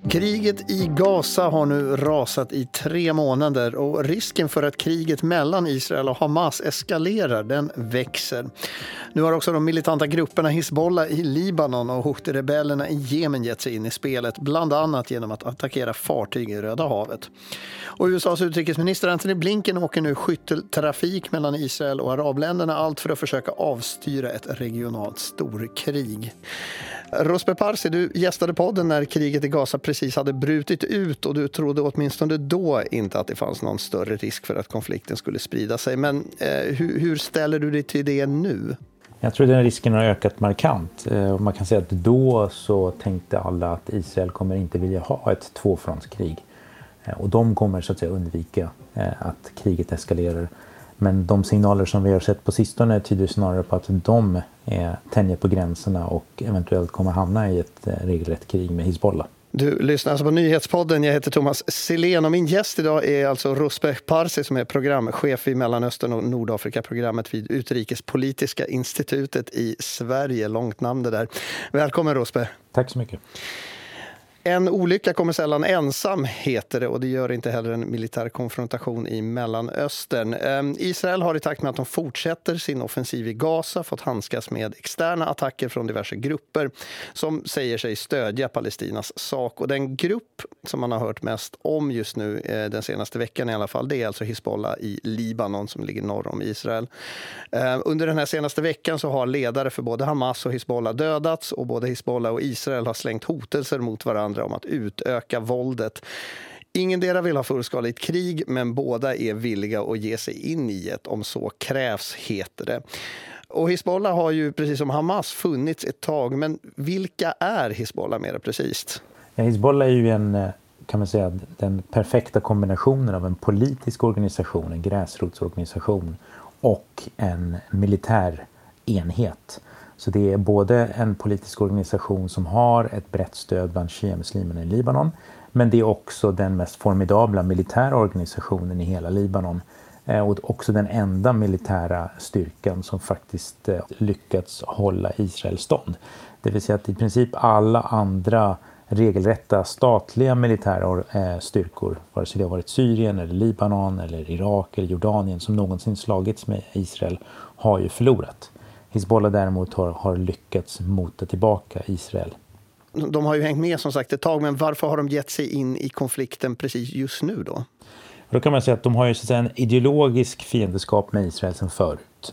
Kriget i Gaza har nu rasat i 3 månader och risken för att kriget mellan Israel och Hamas eskalerar, den växer. Nu har också de militanta grupperna Hizbollah i Libanon och Houthi-rebellerna i Jemen gett sig in i spelet, bland annat genom att attackera fartyg i Röda havet. Och USAs utrikesminister Antony Blinken åker nu skytteltrafik mellan Israel och arabländerna, allt för att försöka avstyra ett regionalt storkrig. Rosbe Parsi, du gästade podden när kriget i Gaza precis hade brutit ut och du trodde åtminstone då inte att det fanns någon större risk för att konflikten skulle sprida sig. Men hur ställer du dig till det nu? Jag tror att den risken har ökat markant. Man kan säga att då så tänkte alla att Israel kommer inte vilja ha ett tvåfrontskrig. Och de kommer så att säga undvika att kriget eskalerar. Men de signaler som vi har sett på sistone tyder snarare på att de tänjer på gränserna och eventuellt kommer hamna i ett regelrätt krig med Hizbollah. Du lyssnar alltså på Nyhetspodden. Jag heter Thomas Silén och min gäst idag är alltså Rosbe Parsi som är programchef i Mellanöstern och Nordafrika-programmet vid Utrikespolitiska institutet i Sverige. Långt namn det där. Välkommen Rosbe. Tack så mycket. En olycka kommer sällan ensam, heter det, och det gör inte heller en militär konfrontation i Mellanöstern. Israel har i takt med att de fortsätter sin offensiv i Gaza fått handskas med externa attacker från diverse grupper som säger sig stödja Palestinas sak. Och den grupp som man har hört mest om just nu, den senaste veckan i alla fall, det är alltså Hizbollah i Libanon som ligger norr om Israel. Under den här senaste veckan så har ledare för både Hamas och Hizbollah dödats och både Hizbollah och Israel har slängt hotelser mot varandra om att utöka våldet. Ingendera vill ha fullskaligt krig, men båda är villiga att ge sig in i ett om så krävs, heter det. Och Hizbollah har ju precis som Hamas funnits ett tag, men vilka är Hizbollah mer precis? Ja, Hizbollah är ju kan man säga, den perfekta kombinationen av en politisk organisation, en gräsrotsorganisation och en militär enhet. Så det är både en politisk organisation som har ett brett stöd bland shia-muslimerna i Libanon, men det är också den mest formidabla militära organisationen i hela Libanon och också den enda militära styrkan som faktiskt lyckats hålla Israel stånd. Det vill säga att i princip alla andra regelrätta statliga militära styrkor, vare sig det har varit Syrien eller Libanon eller Irak eller Jordanien som någonsin slagits med Israel, har ju förlorat. Hizbollah däremot har lyckats mota tillbaka Israel. De har ju hängt med som sagt ett tag, men varför har de gett sig in i konflikten precis just nu då? Då kan man säga att de har ju så att säga en ideologisk fiendeskap med Israel sedan förut.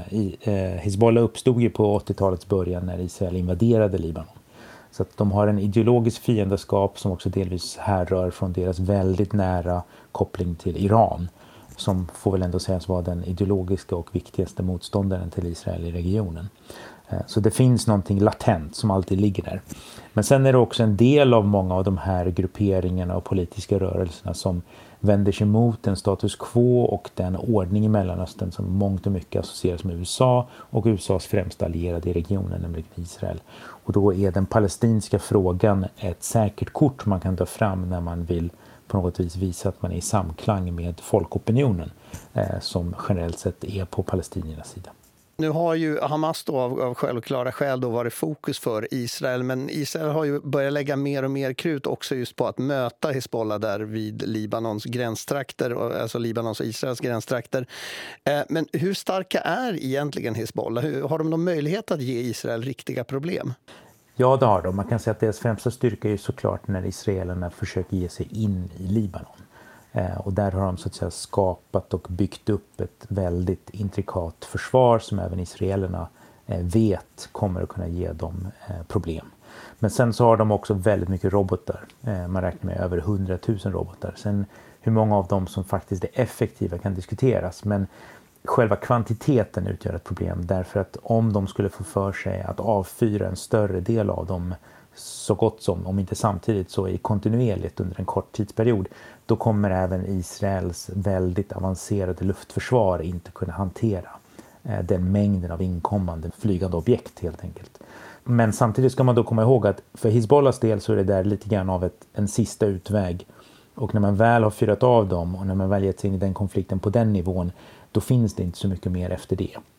Hizbollah uppstod ju på 80-talets början när Israel invaderade Libanon. Så att de har en ideologisk fiendeskap som också delvis härrör från deras väldigt nära koppling till Iran, som får väl ändå sägas vara den ideologiska och viktigaste motståndaren till Israel i regionen. Så det finns någonting latent som alltid ligger där. Men sen är det också en del av många av de här grupperingarna och politiska rörelserna som vänder sig mot en status quo och den ordning i Mellanöstern som mångt och mycket associeras med USA och USAs främsta allierade i regionen, nämligen Israel. Och då är den palestinska frågan ett säkert kort man kan ta fram när man vill på något vis visa att man är i samklang med folkopinionen som generellt sett är på palestiniernas sida. Nu har ju Hamas då av självklara skäl då varit fokus för Israel, men Israel har ju börjat lägga mer och mer krut också just på att möta Hizbollah där vid Libanons gränstrakter, alltså Libanons och Israels gränstrakter. Men hur starka är egentligen Hizbollah? Har de någon möjlighet att ge Israel riktiga problem? Ja, det har de. Man kan säga att deras främsta styrka är såklart när israelerna försöker ge sig in i Libanon. Och där har de så att säga skapat och byggt upp ett väldigt intrikat försvar som även israelerna vet kommer att kunna ge dem problem. Men sen så har de också väldigt mycket robotar. Man räknar med över 100 000 robotar. Sen hur många av dem som faktiskt är effektiva kan diskuteras, men själva kvantiteten utgör ett problem, därför att om de skulle få för sig att avfyra en större del av dem så gott som, om inte samtidigt så i kontinuerligt under en kort tidsperiod, då kommer även Israels väldigt avancerade luftförsvar inte kunna hantera den mängden av inkommande flygande objekt helt enkelt. Men samtidigt ska man då komma ihåg att för Hizbollahs del så är det där lite grann av en sista utväg. Och när man väl har fyrat av dem och när man väl gett sig in i den konflikten på den nivån, då finns det inte så mycket mer efter det.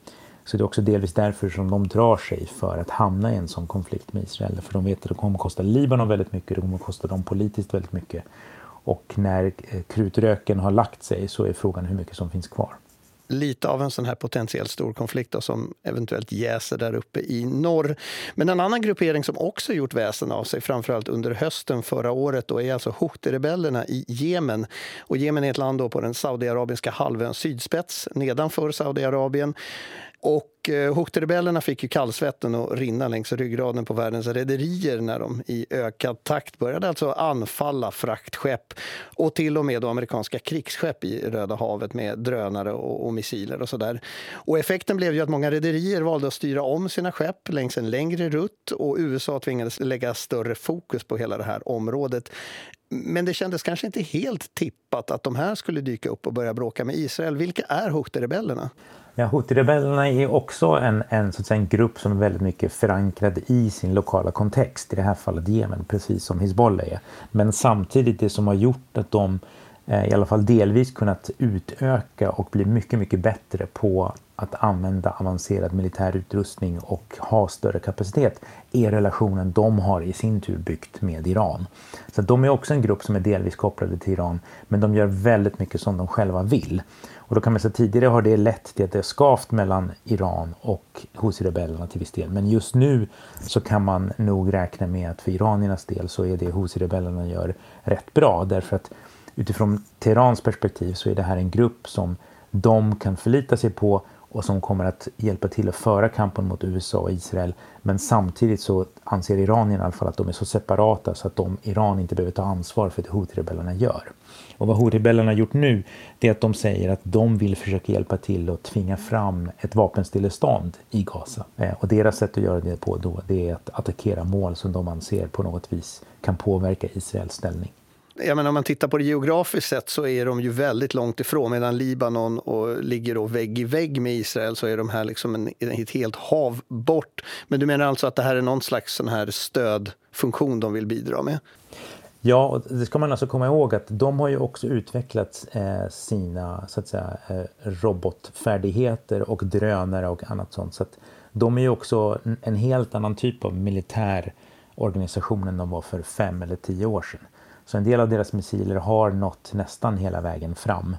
Så det är också delvis därför som de drar sig för att hamna i en sån konflikt med Israel. För de vet att det kommer att kosta Libanon väldigt mycket, det kommer att kosta dem politiskt väldigt mycket. Och när krutröken har lagt sig så är frågan hur mycket som finns kvar. Lite av en sån här potentiellt stor konflikt då, som eventuellt jäser där uppe i norr. Men en annan gruppering som också gjort väsen av sig, framförallt under hösten förra året, då är alltså Houthi-rebellerna i Jemen. Och Jemen är ett land då på den saudiarabiska halvöns sydspets, nedanför Saudiarabien. Och Houthi-rebellerna fick ju kallsvetten att rinna längs ryggraden på världens rederier när de i ökad takt började alltså anfalla fraktskepp och till och med då amerikanska krigsskepp i Röda havet med drönare och missiler och sådär. Och effekten blev ju att många rederier valde att styra om sina skepp längs en längre rutt och USA tvingades lägga större fokus på hela det här området. Men det kändes kanske inte helt tippat att de här skulle dyka upp och börja bråka med Israel. Vilka är Houthi-rebellerna? Ja, Houthi-rebellerna är också så att säga, en grupp som är väldigt mycket förankrad i sin lokala kontext. I det här fallet Jemen, precis som Hizbollah är. Men samtidigt det som har gjort att de i alla fall delvis kunnat utöka och bli mycket, mycket bättre på att använda avancerad militär utrustning och ha större kapacitet är relationen de har i sin tur byggt med Iran. Så de är också en grupp som är delvis kopplade till Iran, men de gör väldigt mycket som de själva vill. Och då kan man säga att tidigare har det lett till att det är skavt mellan Iran och Houthi-rebellerna till viss del. Men just nu så kan man nog räkna med att för iraniernas del så är det Houthi-rebellerna gör rätt bra. Därför att utifrån Teherans perspektiv så är det här en grupp som de kan förlita sig på och som kommer att hjälpa till att föra kampen mot USA och Israel. Men samtidigt så anser iranierna i alla fall att de är så separata så att Iran inte behöver ta ansvar för det Houthi-rebellerna gör. Och vad Houthi-rebellerna har gjort nu är att de säger att de vill försöka hjälpa till och tvinga fram ett vapenstillestånd i Gaza. Och deras sätt att göra det på då det är att attackera mål som de anser på något vis kan påverka Israels ställning. Ja, men om man tittar på det geografiskt sett så är de ju väldigt långt ifrån. Medan Libanon ligger då vägg i vägg med Israel så är de här liksom ett helt hav bort. Men du menar alltså att det här är någon slags sån här stödfunktion de vill bidra med? Ja, och det ska man alltså komma ihåg att de har ju också utvecklat sina så att säga, robotfärdigheter och drönare och annat sånt. Så att de är ju också en helt annan typ av militär organisation än de var för 5 eller 10 år sedan. Så en del av deras missiler har nått nästan hela vägen fram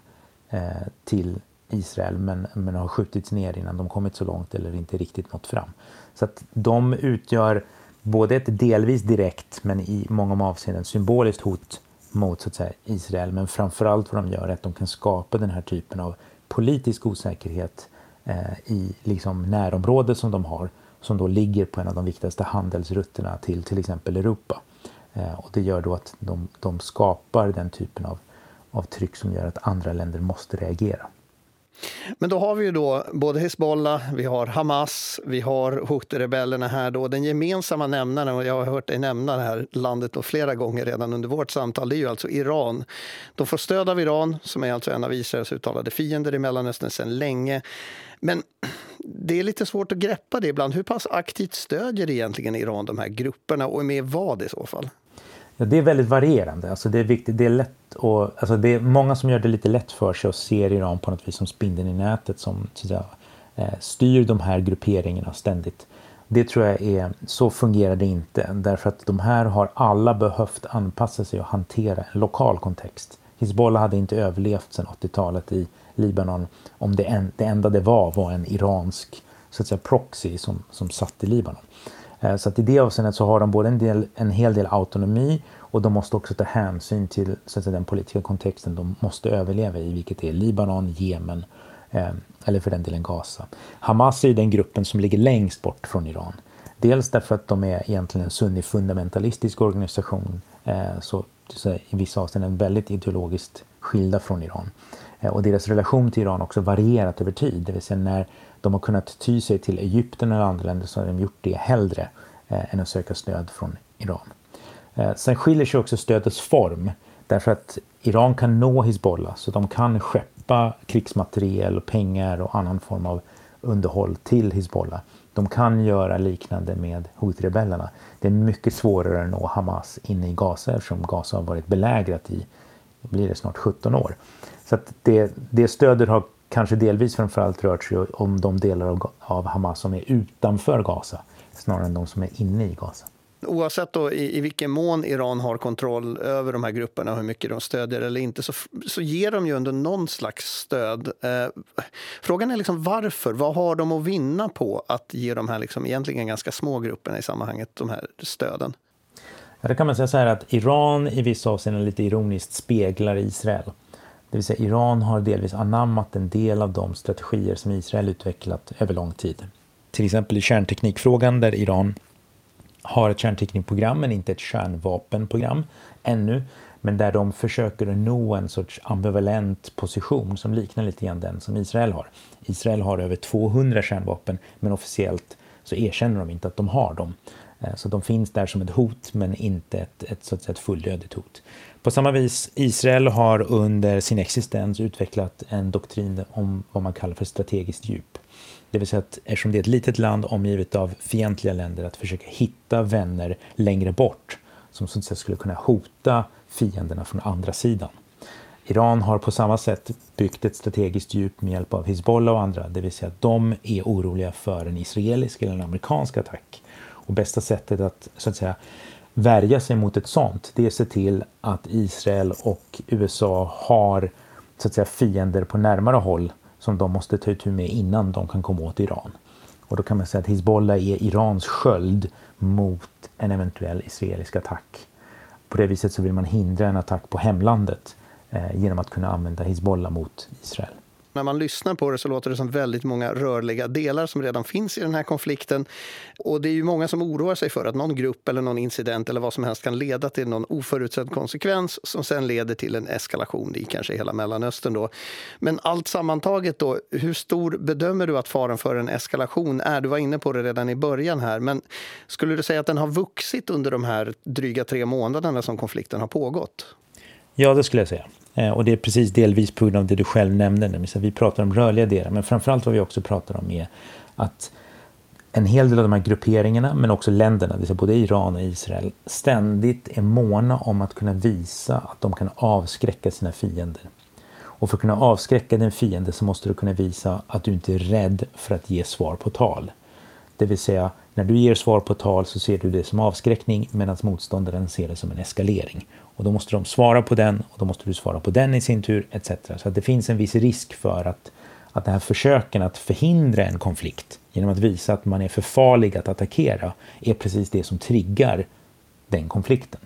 till Israel men har skjutits ner innan de kommit så långt eller inte riktigt nått fram. Så att de utgör både ett delvis direkt men i många avseenden symboliskt hot mot så att säga, Israel. Men framförallt vad de gör är att de kan skapa den här typen av politisk osäkerhet i liksom närområdet som de har. Som då ligger på en av de viktigaste handelsrutterna till exempel Europa. Och det gör då att de skapar den typen av tryck som gör att andra länder måste reagera. Men då har vi ju då både Hezbollah, vi har Hamas, vi har Houthi-rebellerna här då. Den gemensamma nämnaren, och jag har hört dig nämna det här landet då flera gånger redan under vårt samtal, det är ju alltså Iran. De får stöd av Iran som är alltså en av Israels uttalade fiender i Mellanöstern sedan länge. Men det är lite svårt att greppa det ibland. Hur pass aktivt stödjer egentligen Iran de här grupperna och med vad i så fall? Ja, det är väldigt varierande. Alltså det är viktigt, det är lätt och alltså det är många som gör det lite lätt för sig och ser Iran på något vis som spindeln i nätet som så att säga, styr de här grupperingarna ständigt. Det tror jag så fungerar det inte. Därför att de här har alla behövt anpassa sig och hantera en lokal kontext. Hizbollah hade inte överlevt sedan 80-talet i Libanon om det enda det var en iransk så att säga, proxy som satt i Libanon. Så att i det avseendet så har de både en hel del autonomi och de måste också ta hänsyn till så att säga, den politiska kontexten de måste överleva i, vilket är Libanon, Jemen eller för den delen Gaza. Hamas är den gruppen som ligger längst bort från Iran. Dels därför att de är egentligen en sunni-fundamentalistisk organisation så i vissa avseenden väldigt ideologiskt skilda från Iran. Och deras relation till Iran också varierat över tid. Det vill säga när de har kunnat ty sig till Egypten eller andra länder så har de gjort det hellre än att söka stöd från Iran. Sen skiljer sig också stödets form. Därför att Iran kan nå Hizbollah så de kan skeppa krigsmateriel och pengar och annan form av underhåll till Hizbollah. De kan göra liknande med Houthi-rebellerna. Det är mycket svårare att nå Hamas inne i Gaza eftersom Gaza har varit belägrat i blir det snart 17 år. Så att det stödet har kanske delvis framförallt rört sig om de delar av Hamas som är utanför Gaza snarare än de som är inne i Gaza. Oavsett då i vilken mån Iran har kontroll över de här grupperna och hur mycket de stödjer eller inte så ger de ju ändå någon slags stöd. Frågan är liksom varför? Vad har de att vinna på att ge de här liksom egentligen ganska små grupperna i sammanhanget de här stöden? Ja, det kan man säga så här att Iran i vissa avseenden lite ironiskt speglar Israel. Det vill säga Iran har delvis anammat en del av de strategier som Israel utvecklat över lång tid. Till exempel i kärnteknikfrågan där Iran har ett kärnteknikprogram men inte ett kärnvapenprogram ännu. Men där de försöker nå en sorts ambivalent position som liknar lite grann den som Israel har. Israel har över 200 kärnvapen men officiellt så erkänner de inte att de har dem. Så de finns där som ett hot men inte ett fullödigt hot. På samma vis Israel har under sin existens utvecklat en doktrin om vad man kallar för strategiskt djup. Det vill säga att eftersom det är ett litet land omgivet av fientliga länder att försöka hitta vänner längre bort som så att säga skulle kunna hota fienderna från andra sidan. Iran har på samma sätt byggt ett strategiskt djup med hjälp av Hizbollah och andra. Det vill säga att de är oroliga för en israelisk eller en amerikansk attack. Och bästa sättet att så att säga värja sig mot ett sånt, det är att se till att Israel och USA har så att säga fiender på närmare håll som de måste ta itu med innan de kan komma åt Iran. Och då kan man säga att Hizbollah är Irans sköld mot en eventuell israelisk attack. På det viset så vill man hindra en attack på hemlandet genom att kunna använda Hizbollah mot Israel. När man lyssnar på det så låter det som väldigt många rörliga delar som redan finns i den här konflikten. Och det är ju många som oroar sig för att någon grupp eller någon incident eller vad som helst kan leda till någon oförutsedd konsekvens som sen leder till en eskalation i kanske hela Mellanöstern då. Men allt sammantaget då, hur stor bedömer du att faran för en eskalation är? Du var inne på det redan i början här, men skulle du säga att den har vuxit under de här dryga 3 månaderna som konflikten har pågått? Ja, det skulle jag säga. Och det är precis delvis på grund av det du själv nämnde. Vi pratar om rörliga delar, men framförallt vad vi också pratar om är att en hel del av de här grupperingarna, men också länderna, det vill säga både Iran och Israel, ständigt är måna om att kunna visa att de kan avskräcka sina fiender. Och för att kunna avskräcka din fiende så måste du kunna visa att du inte är rädd för att ge svar på tal. Det vill säga, när du ger svar på tal så ser du det som avskräckning medan motståndaren ser det som en eskalering. Och då måste de svara på den och då måste du svara på den i sin tur etc. Så att det finns en viss risk för att det här försöken att förhindra en konflikt genom att visa att man är för farlig att attackera är precis det som triggar den konflikten.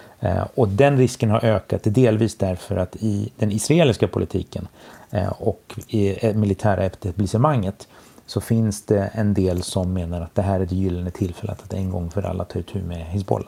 Och den risken har ökat delvis därför att i den israeliska politiken och i militära etablissemanget så finns det en del som menar att det här är det gyllene tillfället att en gång för alla ta itu med Hizbollah.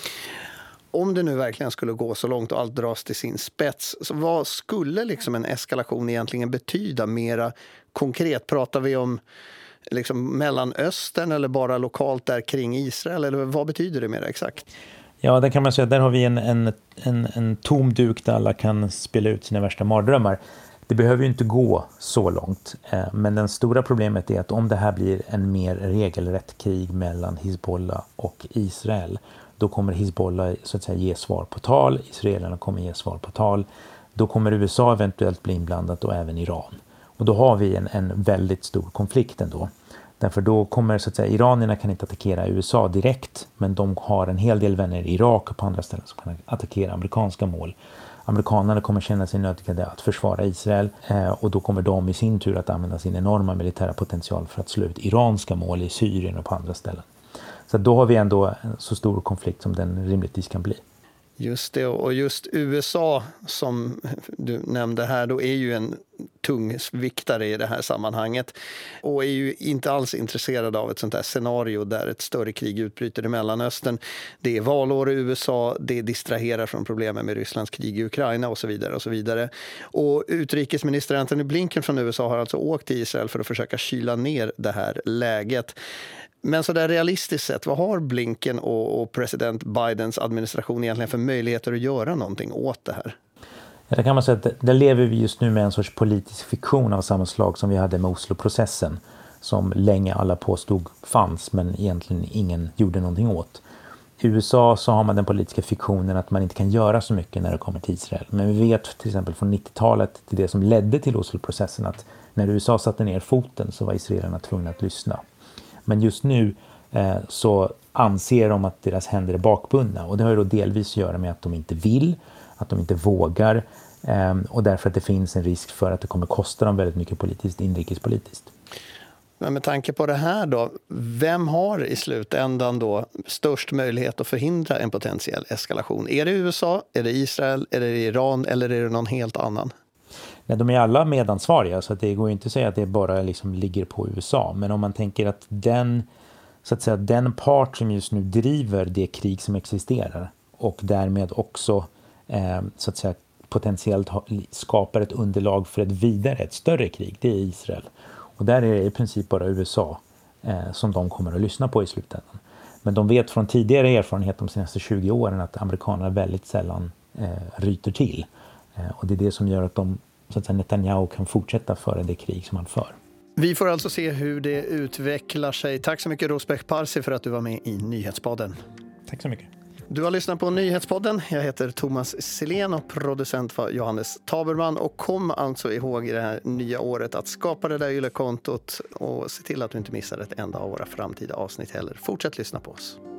Om det nu verkligen skulle gå så långt och allt dras till sin spets, så vad skulle liksom en eskalation egentligen betyda mera konkret? Pratar vi om liksom Mellanöstern eller bara lokalt där kring Israel? Eller vad betyder det mera exakt? Ja, där kan man säga att där har vi en tom duk där alla kan spela ut sina värsta mardrömmar. Det behöver ju inte gå så långt, men det stora problemet är att om det här blir en mer regelrätt krig mellan Hizbollah och Israel, då kommer Hizbollah så att säga ge svar på tal, israelerna kommer ge svar på tal, då kommer USA eventuellt bli inblandat och även Iran. Och då har vi en väldigt stor konflikt ändå. Därför då kommer så att säga iranierna kan inte attackera USA direkt, men de har en hel del vänner i Irak och på andra ställen som kan attackera amerikanska mål. Amerikanerna kommer känna sig nödgade att försvara Israel och då kommer de i sin tur att använda sin enorma militära potential för att slå ut iranska mål i Syrien och på andra ställen. Så då har vi ändå en så stor konflikt som den rimligtvis kan bli. Just det, och just USA som du nämnde här då är ju en tung viktare i det här sammanhanget och är ju inte alls intresserad av ett sånt här scenario där ett större krig utbryter i Mellanöstern. Det är valår i USA, det distraherar från problemen med Rysslands krig i Ukraina och så vidare och så vidare. Och utrikesminister Antony Blinken från USA har alltså åkt till Israel för att försöka kyla ner det här läget. Men så där realistiskt sett, vad har Blinken och president Bidens administration egentligen för möjligheter att göra någonting åt det här? Ja, det kan man säga att där lever vi just nu med en sorts politisk fiktion av samma slag som vi hade med Oslo-processen, som länge alla påstod fanns men egentligen ingen gjorde någonting åt. I USA så har man den politiska fiktionen att man inte kan göra så mycket när det kommer till Israel. Men vi vet till exempel från 90-talet till det som ledde till Oslo-processen att När USA satte ner foten så var israelerna tvungna att lyssna. Men just nu så anser de att deras händer är bakbundna. Och det har ju då delvis att göra med att de inte vill, att de inte vågar. Och därför att det finns en risk för att det kommer kosta dem väldigt mycket politiskt, inrikespolitiskt. Men med tanke på det här då, vem har i slutändan då störst möjlighet att förhindra en potentiell eskalation? Är det USA, är det Israel, är det Iran eller är det någon helt annan? Nej, de är alla medansvariga, så att det går ju inte att säga att det bara liksom ligger på USA. Men om man tänker att den part som just nu driver det krig som existerar och därmed också så att säga potentiellt skapar ett underlag för ett större krig, det är Israel. Och där är det i princip bara USA som de kommer att lyssna på i slutändan. Men de vet från tidigare erfarenhet de senaste 20 åren att amerikanerna väldigt sällan ryter till. Och det är det som gör att så att säga, Netanyahu kan fortsätta föra det krig som han för. Vi får alltså se hur det utvecklar sig. Tack så mycket Rosbek Parsi för att du var med i Nyhetspodden. Tack så mycket. Du har lyssnat på Nyhetspodden. Jag heter Thomas Selén och producent var Johannes Taberman. Och kom alltså ihåg i det här nya året att skapa det där yllekontot och se till att du inte missar ett enda av våra framtida avsnitt heller. Fortsätt lyssna på oss.